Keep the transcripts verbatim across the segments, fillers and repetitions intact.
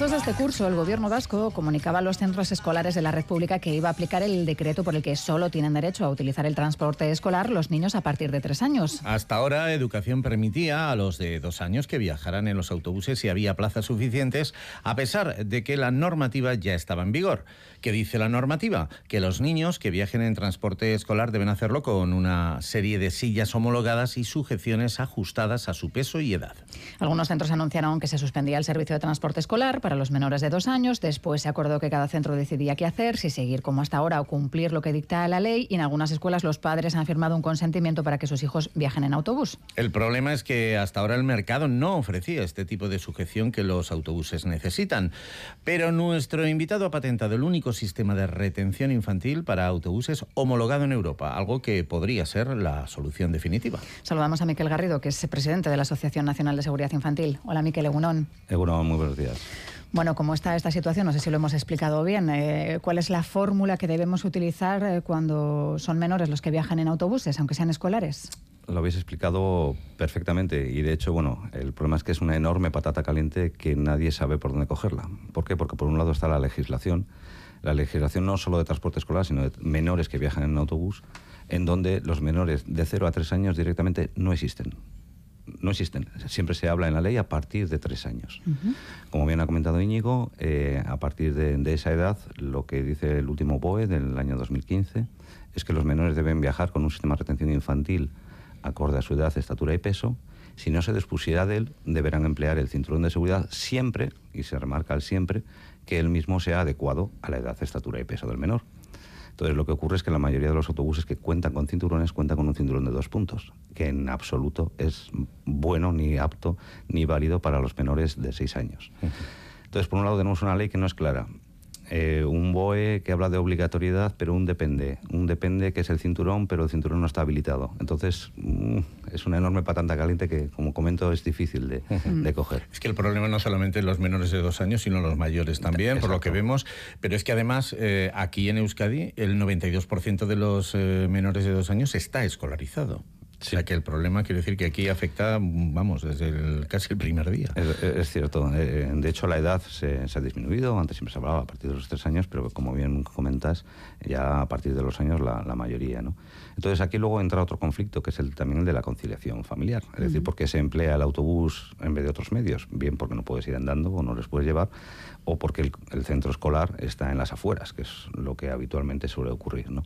comienzos de este curso, el Gobierno vasco comunicaba a los centros escolares de la red pública que iba a aplicar el decreto por el que solo tienen derecho a utilizar el transporte escolar los niños a partir de tres años. Hasta ahora, Educación permitía a los de dos años que viajaran en los autobuses si había plazas suficientes, a pesar de que la normativa ya estaba en vigor. ¿Qué dice la normativa? Que los niños que viajen en transporte escolar deben hacerlo con una serie de sillas homologadas y sujeciones ajustadas a su peso y edad. Algunos centros anunciaron que se suspendía el servicio de transporte escolar para los menores de dos años. Después se acordó que cada centro decidía qué hacer, si seguir como hasta ahora o cumplir lo que dicta la ley, y en algunas escuelas los padres han firmado un consentimiento para que sus hijos viajen en autobús. El problema es que hasta ahora el mercado no ofrecía este tipo de sujeción que los autobuses necesitan. Pero nuestro invitado ha patentado el único sistema de retención infantil para autobuses homologado en Europa, algo que podría ser la solución definitiva. Saludamos a Miquel Garrido, que es presidente de la Asociación Nacional de Seguridad Infantil. Hola, Miquel, egunon. Egunon, muy buenos días. Bueno, ¿cómo está esta situación? No sé si lo hemos explicado bien. Eh, ¿Cuál es la fórmula que debemos utilizar eh, cuando son menores los que viajan en autobuses, aunque sean escolares? Lo habéis explicado perfectamente y, de hecho, bueno, el problema es que es una enorme patata caliente que nadie sabe por dónde cogerla. ¿Por qué? Porque por un lado está la legislación, la legislación no solo de transporte escolar, sino de menores que viajan en autobús, en donde los menores de cero a tres años directamente no existen. No existen. Siempre se habla en la ley a partir de tres años. Uh-huh. Como bien ha comentado Íñigo, eh, a partir de, de esa edad, lo que dice el último B O E del año dos mil quince es que los menores deben viajar con un sistema de retención infantil acorde a su edad, estatura y peso. Si no se dispusiera de él, deberán emplear el cinturón de seguridad siempre, y se remarca el siempre, que él mismo sea adecuado a la edad, estatura y peso del menor. Entonces, lo que ocurre es que la mayoría de los autobuses que cuentan con cinturones cuentan con un cinturón de dos puntos, que en absoluto es bueno, ni apto, ni válido para los menores de seis años. Entonces, por un lado tenemos una ley que no es clara, eh, un B O E que habla de obligatoriedad, pero un depende, un depende que es el cinturón, pero el cinturón no está habilitado. Entonces, mm, es una enorme patata caliente que, como comento, es difícil de, de coger. Es que el problema no solamente los menores de dos años, sino los mayores también, Exacto. por lo que vemos, pero es que además eh, aquí en Euskadi el noventa y dos por ciento de los eh, menores de dos años está escolarizado. Sí. O sea que el problema, quiero decir, que aquí afecta, vamos, desde el, casi el primer día. Es, es cierto. De hecho, la edad se, se ha disminuido. Antes siempre se hablaba a partir de los tres años, pero como bien comentas, ya a partir de los años la, la mayoría, ¿no? Entonces aquí luego entra otro conflicto, que es el, también el de la conciliación familiar. Es uh-huh. decir, ¿por qué se emplea el autobús en vez de otros medios? Bien porque no puedes ir andando o no les puedes llevar, o porque el, el centro escolar está en las afueras, que es lo que habitualmente suele ocurrir, ¿no?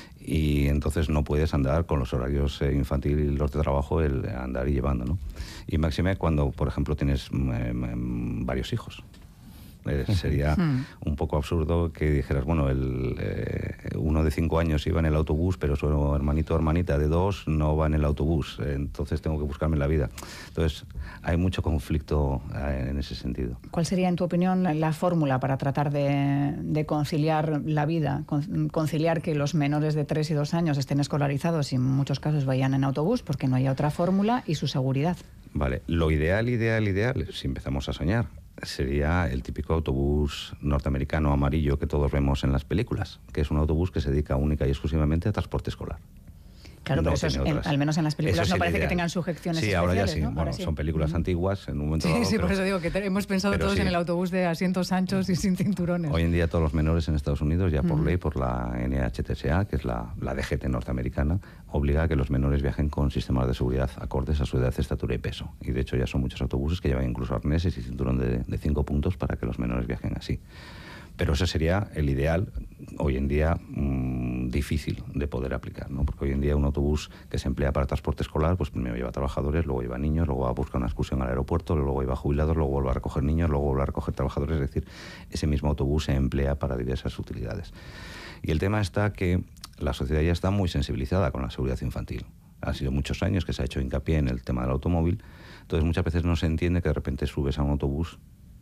Y entonces no puedes andar con los horarios eh, infantil y los de trabajo, el andar y llevando, ¿no? Y máxime cuando, por ejemplo, tienes eh, varios hijos. Eh, sería hmm. un poco absurdo que dijeras, bueno, el, eh, uno de cinco años iba en el autobús, pero su hermanito o hermanita de dos no va en el autobús, eh, entonces tengo que buscarme la vida. Entonces, hay mucho conflicto eh, en ese sentido. ¿Cuál sería, en tu opinión, la fórmula para tratar de, de conciliar la vida, con, conciliar que los menores de tres y dos años estén escolarizados y en muchos casos vayan en autobús, porque no haya otra fórmula, y su seguridad? Vale, lo ideal, ideal, ideal, si empezamos a soñar, sería el típico autobús norteamericano amarillo que todos vemos en las películas, que es un autobús que se dedica única y exclusivamente a transporte escolar. Claro, no pero eso es, en, al menos en las películas no parece ideal. Que tengan sujeciones sí, especiales, ahora ya sí. ¿no? Bueno, ahora sí. Son películas uh-huh. antiguas en un momento sí, dado. Sí, pero, por eso digo que te, hemos pensado todos sí. en el autobús de asientos anchos y sin cinturones. Hoy en día todos los menores en Estados Unidos, ya por uh-huh. ley, por la N H T S A, que es la, la D G T norteamericana, obliga a que los menores viajen con sistemas de seguridad acordes a su edad, estatura y peso. Y de hecho ya son muchos autobuses que llevan incluso arneses y cinturón de, de cinco puntos para que los menores viajen así. Pero ese sería el ideal, hoy en día mmm, difícil de poder aplicar, ¿no? Porque hoy en día un autobús que se emplea para transporte escolar, pues primero lleva trabajadores, luego lleva niños, luego va a buscar una excursión al aeropuerto, luego lleva jubilados, luego vuelve a recoger niños, luego vuelve a recoger trabajadores, es decir, ese mismo autobús se emplea para diversas utilidades. Y el tema está que la sociedad ya está muy sensibilizada con la seguridad infantil. Han sido muchos años que se ha hecho hincapié en el tema del automóvil, entonces muchas veces no se entiende que de repente subes a un autobús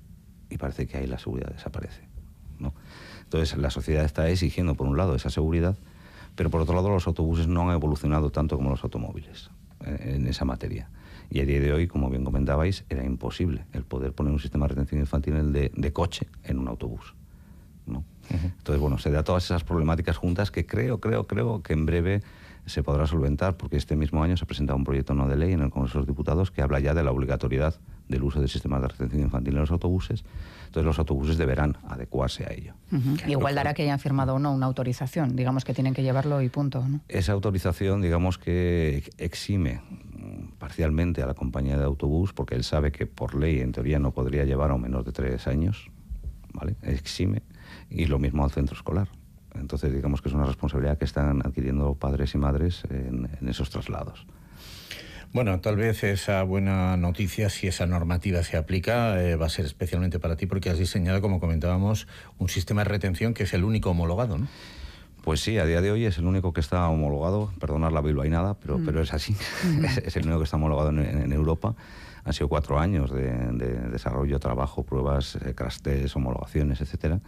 y parece que ahí la seguridad desaparece, ¿no? Entonces la sociedad está exigiendo por un lado esa seguridad, pero por otro lado los autobuses no han evolucionado tanto como los automóviles en, en esa materia. Y a día de hoy, como bien comentabais, era imposible el poder poner un sistema de retención infantil en el de, de coche en un autobús, ¿no? Uh-huh. Entonces, bueno, se da todas esas problemáticas juntas que creo, creo, creo que en breve se podrá solventar, porque este mismo año se ha presentado un proyecto no de ley en el Congreso de los Diputados que habla ya de la obligatoriedad del uso de sistemas de retención infantil en los autobuses. Entonces los autobuses deberán adecuarse a ello. Uh-huh. Igual dará que hayan firmado o no una autorización, digamos que tienen que llevarlo y punto, ¿no? Esa autorización, digamos que exime parcialmente a la compañía de autobús, porque él sabe que por ley, en teoría, no podría llevar a un menor de tres años, ¿vale? Exime, y lo mismo al centro escolar. Entonces, digamos que es una responsabilidad que están adquiriendo padres y madres en, en esos traslados. Bueno, tal vez esa buena noticia, si esa normativa se aplica, eh, va a ser especialmente para ti, porque has diseñado, como comentábamos, un sistema de retención que es el único homologado, ¿no? Pues sí, a día de hoy es el único que está homologado, perdonad la bilbainada, pero, mm. pero es así, mm. es, es el único que está homologado en, en Europa. Han sido cuatro años de, de desarrollo, trabajo, pruebas, eh, crash tests, homologaciones, etcétera.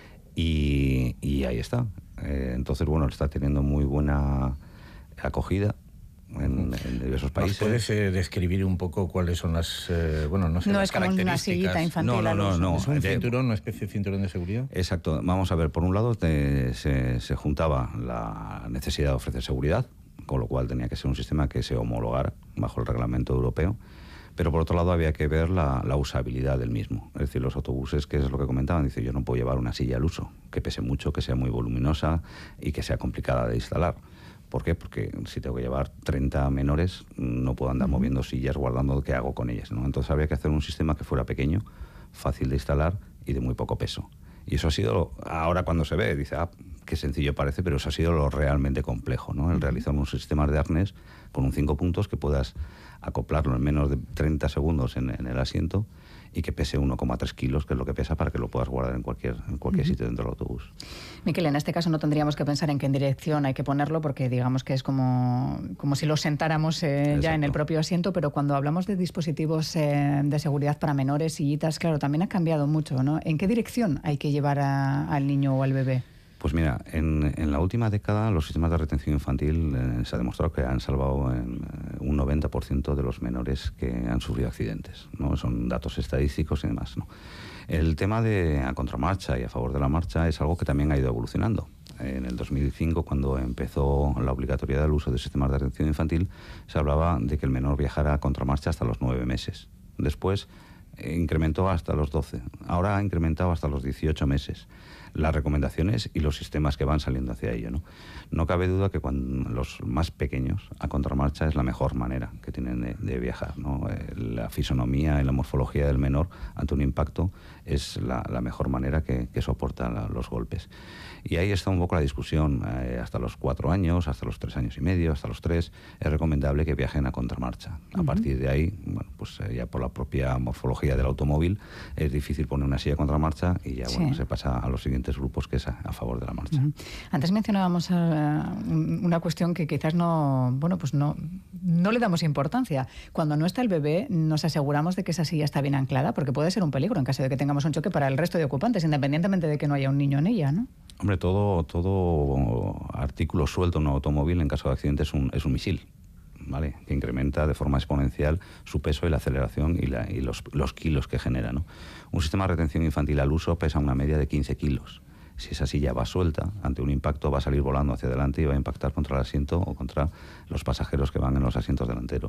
Y, y ahí está. Eh, entonces, bueno, está teniendo muy buena acogida en, en diversos países. ¿Puedes eh, describir un poco cuáles son las, eh, bueno, no sé, no las es como características? Una sillita infantil. No, no, no, no. ¿Es un cinturón, una especie de cinturón de seguridad? Exacto. Vamos a ver, por un lado te, se, se juntaba la necesidad de ofrecer seguridad, con lo cual tenía que ser un sistema que se homologara bajo el reglamento europeo. Pero por otro lado había que ver la, la usabilidad del mismo. Es decir, los autobuses, que es lo que comentaban, dice, yo no puedo llevar una silla al uso, que pese mucho, que sea muy voluminosa y que sea complicada de instalar. ¿Por qué? Porque si tengo que llevar treinta menores, no puedo andar moviendo sillas, guardando qué hago con ellas, ¿no? Entonces había que hacer un sistema que fuera pequeño, fácil de instalar y de muy poco peso. Y eso ha sido, ahora cuando se ve, dice, ah, qué sencillo parece, pero eso ha sido lo realmente complejo, ¿no? El realizar un sistema de arnés con un cinco puntos que puedas acoplarlo en menos de treinta segundos en, en el asiento y que pese uno coma tres kilos, que es lo que pesa, para que lo puedas guardar en cualquier, en cualquier uh-huh. sitio dentro del autobús. Miquel, en este caso no tendríamos que pensar en qué dirección hay que ponerlo, porque digamos que es como, como si lo sentáramos eh, ya en el propio asiento, pero cuando hablamos de dispositivos eh, de seguridad para menores, sillitas, claro, también ha cambiado mucho, ¿no? ¿En qué dirección hay que llevar a, al niño o al bebé? Pues mira, en, en la última década los sistemas de retención infantil eh, se ha demostrado que han salvado en eh, un noventa por ciento de los menores que han sufrido accidentes, ¿no? Son datos estadísticos y demás, ¿no? El tema de a contramarcha y a favor de la marcha es algo que también ha ido evolucionando. En el dos mil cinco, cuando empezó la obligatoriedad del uso de sistemas de retención infantil, se hablaba de que el menor viajara a contramarcha hasta los nueve meses. Después eh, incrementó hasta los doce. Ahora ha incrementado hasta los dieciocho meses. Las recomendaciones y los sistemas que van saliendo hacia ello, ¿no? No cabe duda que cuando los más pequeños, a contramarcha es la mejor manera que tienen de, de viajar, ¿no? Eh, la fisonomía y la morfología del menor ante un impacto es la, la mejor manera que, que soporta la, los golpes. Y ahí está un poco la discusión. Eh, hasta los cuatro años, hasta los tres años y medio, hasta los tres, es recomendable que viajen a contramarcha. A uh-huh. partir de ahí, bueno, pues eh, ya por la propia morfología del automóvil, es difícil poner una silla a contramarcha y ya, bueno, sí. se pasa a los siguientes grupos, que es a, a favor de la marcha. Uh-huh. Antes mencionábamos uh, una cuestión que quizás no, bueno, pues no, no le damos importancia. Cuando no está el bebé, nos aseguramos de que esa silla está bien anclada, porque puede ser un peligro en caso de que tengamos un choque para el resto de ocupantes, independientemente de que no haya un niño en ella, ¿no? Hombre, todo, todo artículo suelto en un automóvil en caso de accidente es un, es un misil, ¿vale? Que incrementa de forma exponencial su peso y la aceleración y, la, y los, los kilos que genera, ¿no? Un sistema de retención infantil al uso pesa una media de quince kilos. Si esa silla va suelta, ante un impacto va a salir volando hacia adelante y va a impactar contra el asiento o contra los pasajeros que van en los asientos delanteros.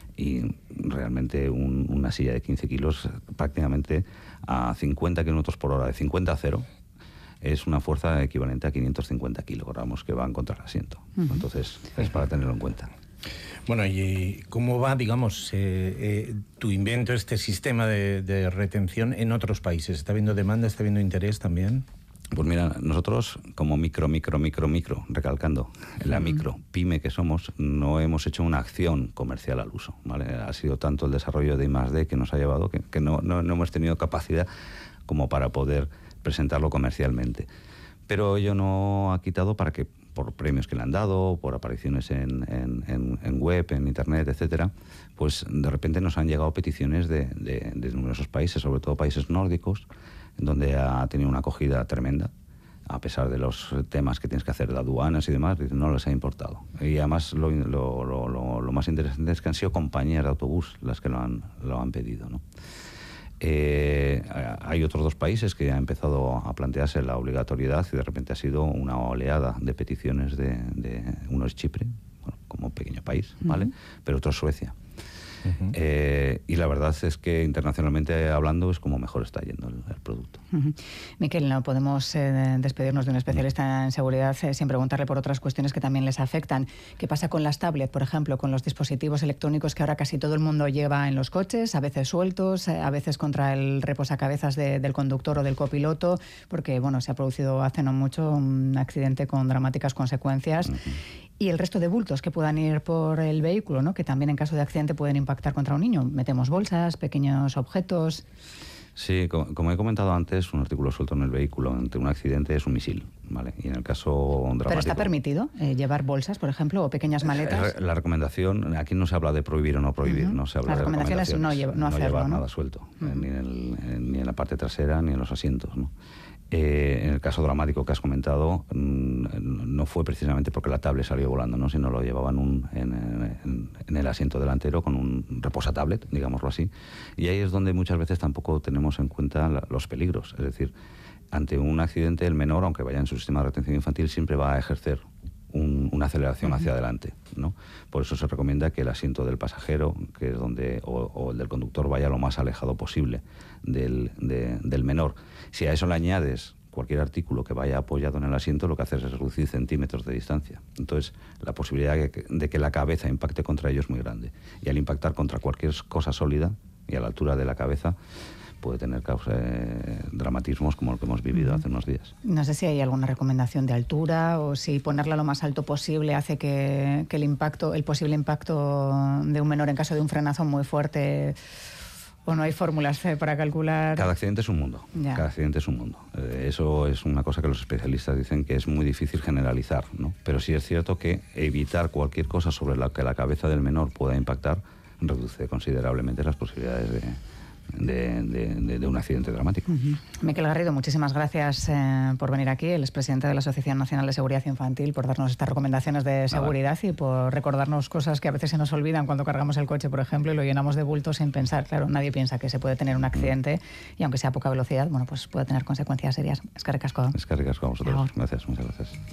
Y realmente un, una silla de quince kilos prácticamente a cincuenta kilómetros por hora, de cincuenta a cero, es una fuerza equivalente a quinientos cincuenta kilogramos que van contra el asiento. Uh-huh. Entonces, es para tenerlo en cuenta. Bueno, ¿y cómo va, digamos, eh, eh, tu invento, este sistema de, de retención en otros países? ¿Está habiendo demanda, está habiendo interés también? Pues mira, nosotros como micro, micro, micro, micro, recalcando, la micro, pyme que somos, no hemos hecho una acción comercial al uso, ¿vale? Ha sido tanto el desarrollo de I más D que nos ha llevado que, que no, no, no hemos tenido capacidad como para poder presentarlo comercialmente. Pero ello no ha quitado para que, por premios que le han dado, por apariciones en, en, en, en web, en internet, etcétera, pues de repente nos han llegado peticiones de, de, de numerosos países, sobre todo países nórdicos, donde ha tenido una acogida tremenda, a pesar de los temas que tienes que hacer de aduanas y demás, no les ha importado. Y además lo, lo, lo, lo, lo más interesante es que han sido compañías de autobús las que lo han, lo han pedido, ¿no? Eh, hay otros dos países que han empezado a plantearse la obligatoriedad y de repente ha sido una oleada de peticiones de, de uno es Chipre, bueno, como pequeño país, ¿vale? Uh-huh. Pero otro es Suecia. Uh-huh. eh, y la verdad es que internacionalmente hablando es como mejor está yendo el, el producto. Uh-huh. Miquel, no podemos eh, despedirnos de un especialista en seguridad eh, sin preguntarle por otras cuestiones que también les afectan. ¿Qué pasa con las tablets, por ejemplo, con los dispositivos electrónicos que ahora casi todo el mundo lleva en los coches, a veces sueltos, eh, a veces contra el reposacabezas de, del conductor o del copiloto? Porque bueno, se ha producido hace no mucho un accidente con dramáticas consecuencias. Uh-huh. Y el resto de bultos que puedan ir por el vehículo, ¿no? Que también en caso de accidente pueden impactar contra un niño. Metemos bolsas, pequeños objetos. Sí, como, como he comentado antes, un artículo suelto en el vehículo ante un accidente es un misil, ¿vale? Y en el caso dramático... ¿Pero está permitido eh, llevar bolsas, por ejemplo, o pequeñas maletas? La recomendación, aquí no se habla de prohibir o no prohibir, uh-huh. no se habla la de recomendación es no, lleva, no, no hacerlo, llevar ¿no? nada suelto, uh-huh. eh, ni, en el, ni en la parte trasera ni en los asientos, ¿no? Eh, en el caso dramático que has comentado, no fue precisamente porque la tablet salió volando, ¿no? Sino lo llevaban un, en, en, en el asiento delantero con un reposatablet, digámoslo así. Y ahí es donde muchas veces tampoco tenemos en cuenta la, los peligros. Es decir, ante un accidente, el menor, aunque vaya en su sistema de retención infantil, siempre va a ejercer un, una aceleración hacia adelante, ¿no? Por eso se recomienda que el asiento del pasajero, que es donde, o, o el del conductor, vaya lo más alejado posible del, de, del menor. Si a eso le añades cualquier artículo que vaya apoyado en el asiento, lo que hace es reducir centímetros de distancia. Entonces, la posibilidad de que, de que la cabeza impacte contra ello es muy grande. Y al impactar contra cualquier cosa sólida y a la altura de la cabeza, puede tener causa, eh, dramatismos como el que hemos vivido hace unos días. No sé si hay alguna recomendación de altura o si ponerla lo más alto posible hace que, que el impacto, el posible impacto de un menor en caso de un frenazo muy fuerte... ¿O no hay fórmulas eh, para calcular? Cada accidente es un mundo. Ya. Cada accidente es un mundo. Eh, eso es una cosa que los especialistas dicen que es muy difícil generalizar, ¿no? Pero sí es cierto que evitar cualquier cosa sobre la que la cabeza del menor pueda impactar reduce considerablemente las posibilidades de... De, de, de, de un accidente dramático. Uh-huh. Miquel Garrido, muchísimas gracias eh, por venir aquí, el expresidente de la Asociación Nacional de Seguridad Infantil, por darnos estas recomendaciones de seguridad y por recordarnos cosas que a veces se nos olvidan cuando cargamos el coche, por ejemplo, y lo llenamos de bultos sin pensar. Claro, nadie piensa que se puede tener un accidente uh-huh. y aunque sea a poca velocidad, bueno, pues puede tener consecuencias serias. Eskerrik asko. Eskerrik asko a vosotros. Gracias, muchas gracias.